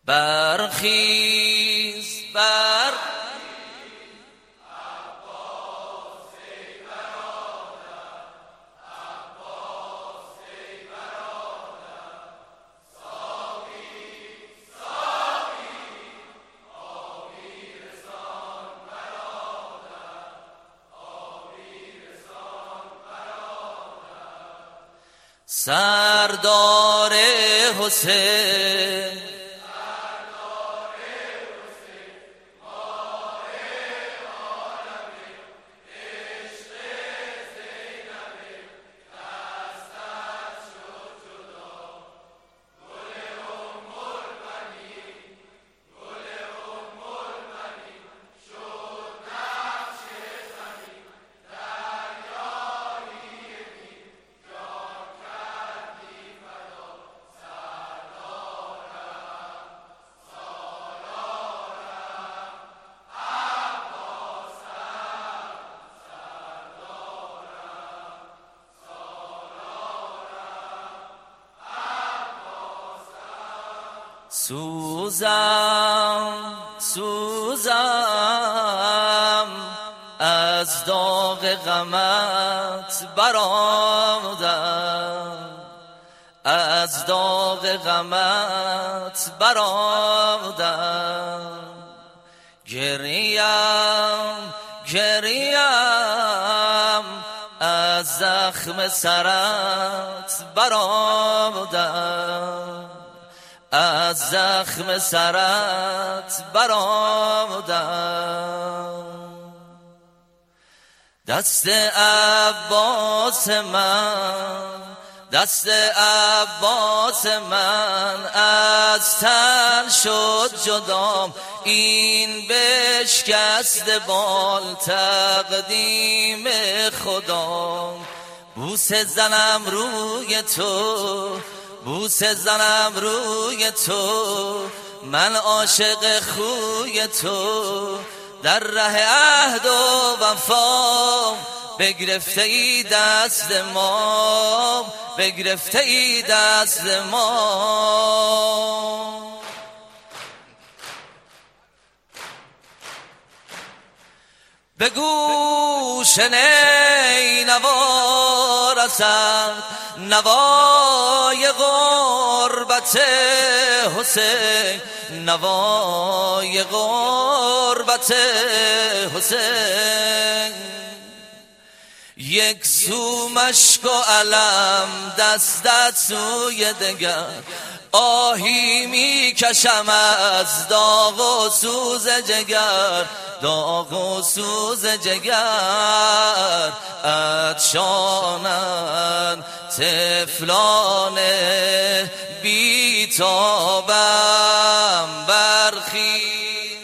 برخیز بر سردار حسین سوزم از داغ غمت برآمدم، از داغ غمت برآمدم. گریم از زخم سرت برآمدم، از زخم سرت برآمدم. دست عباس من از تن شد جدام، این بشکست بال تقدیم خدام. بوسه زنم روی تو، من عاشق خوی تو. در ره عهد و وفا بگرفته ای دست ما، بگرفته ای دست ما. به گوش نینوا رسد نوای غربت حسین، نوای غربت حسین. یک سو مشک و علم دستت سوی دگر، آهی میکشم از داغ و سوز جگر، داغ و سوز جگر. عطشانند طفلان بیتابم، برخیز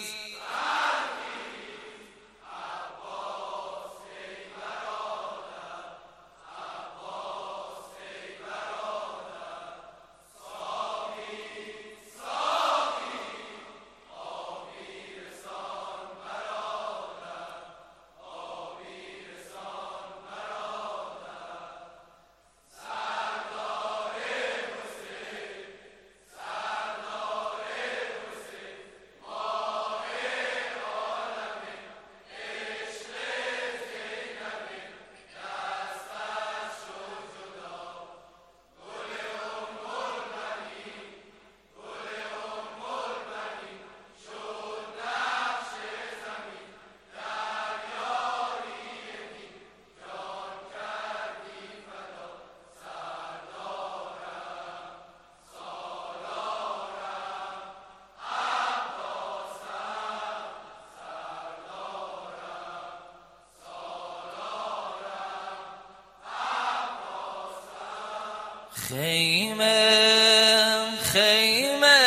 خیمه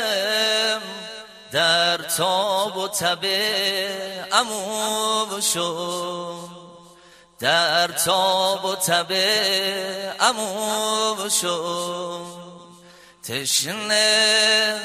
در تاب و تب عمو شد، در تاب و تب عمو شد. تشنه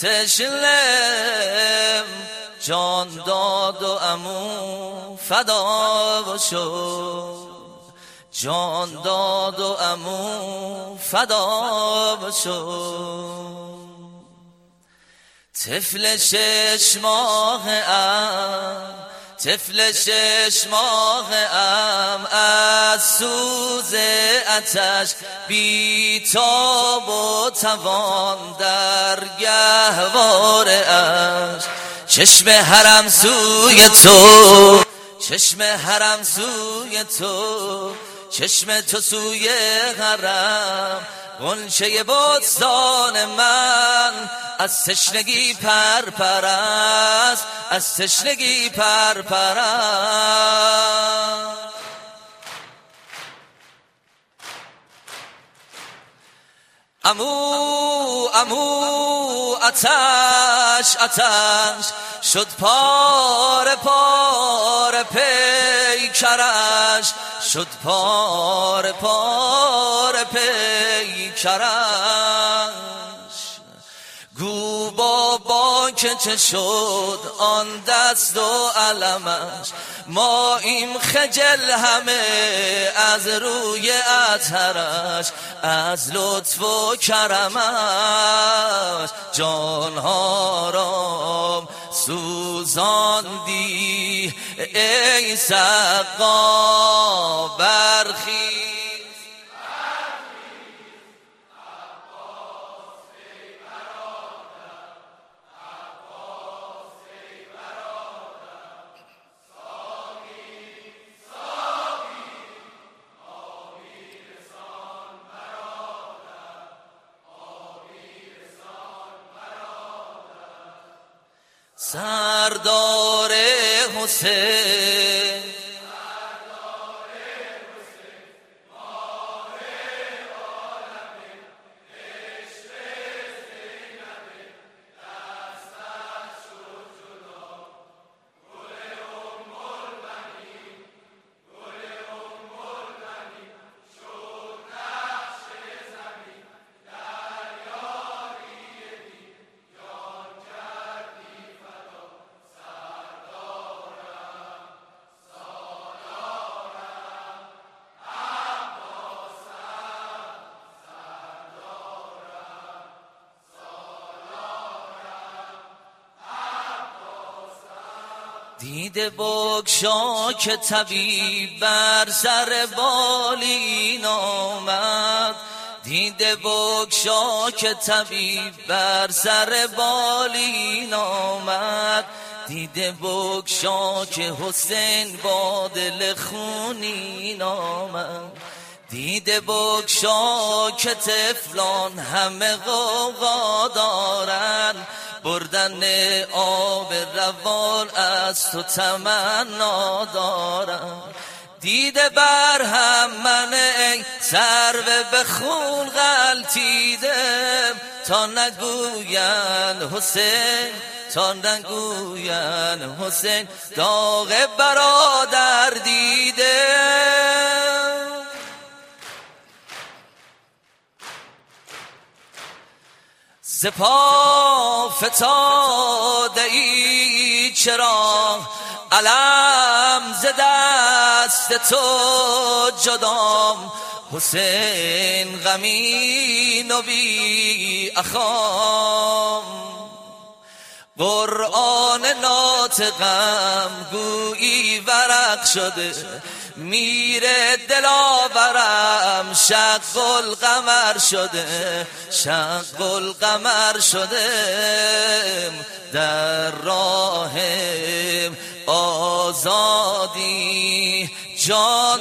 جان داد و عمو فدا شد، جان داد و عمو فدا شد. طفل 6 ماهه‌ام، طفل 6 ماهه‌ام، از سوز آتش بی تاب و توان در گهواره اش. چشم حرم سوی تو، چشم حرم سوی تو، چشم تو سوی حرم، غنچه بستان من از تشنگی پرپر است، از تشنگی پرپر است. عمو عمو آتش آتش شد پاره پاره پیکرش، شد پاره پاره پیکرش. گو بابا که چه شد آن دست و علمش، ما این خجل همه از روی اطهرش، از لطف و کرمش. جانها را سوزاندی ای سقا، برخیز سردار حسین، دیده بگشا که طبیب بر سر بالین آمد، دیده بگشا که طبیب بر سر بالین آمد، دیده بگشا که حسین با دل خونین آمد، دیده بگشا که طفلان همه غوغا دارن، بردن آب روان از تو تمنا دارم. دیده بر هم من ای سرو به خون غلطیدم، تا نگوین حسین، تا نگوین حسین، داغ برادر دیدم. سپاه فتاده ای چرا علم ز دست تو جدام، حسین غمین و بی اخام. قرآن ناطقم گویی ورق شده، میره دلاورم شق القمر شده، شق القمر شده. در راه آزادی جان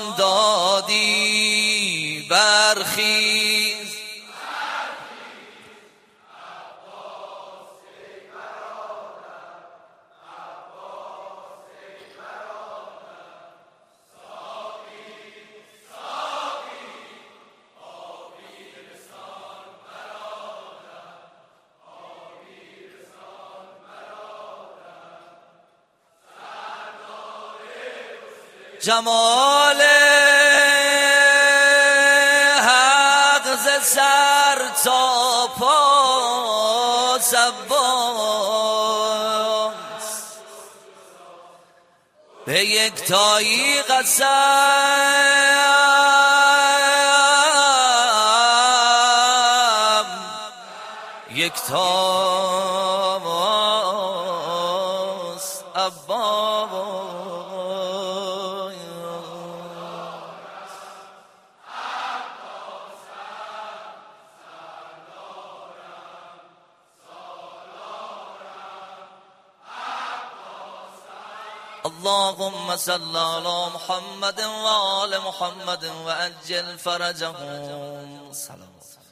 دادی، برخیز جمال حق ز سر تا پا سباس، به یکتایی قسم، یکتا اللهم صل على محمد و آل محمد و عجل فرجهم. سلام.